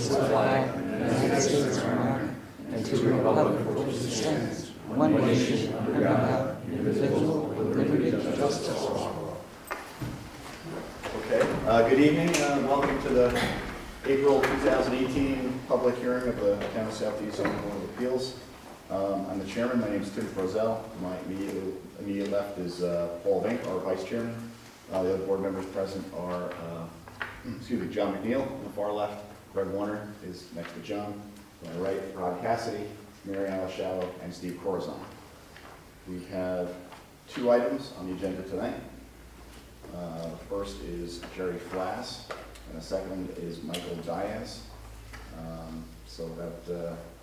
is the flag of the United States of America, and to the republic for which it stands, one nation, under God, indivisible, with liberty and justice for all. Okay. Good evening. Welcome to the April 2018 public hearing of the Town of Southeast Zoning Board of Appeals. I'm the chairman. My name is Tim Frozel. My immediate left is Paul Vink, our vice chairman. The other board members present are John McNeil on the far left. Greg Warner is next to John. To my right, Rod Cassidy, Mary Alice Shallow, and Steve Corazon. We have two items on the agenda tonight. The first is Jerry Flass, and the second is Michael Diaz. So that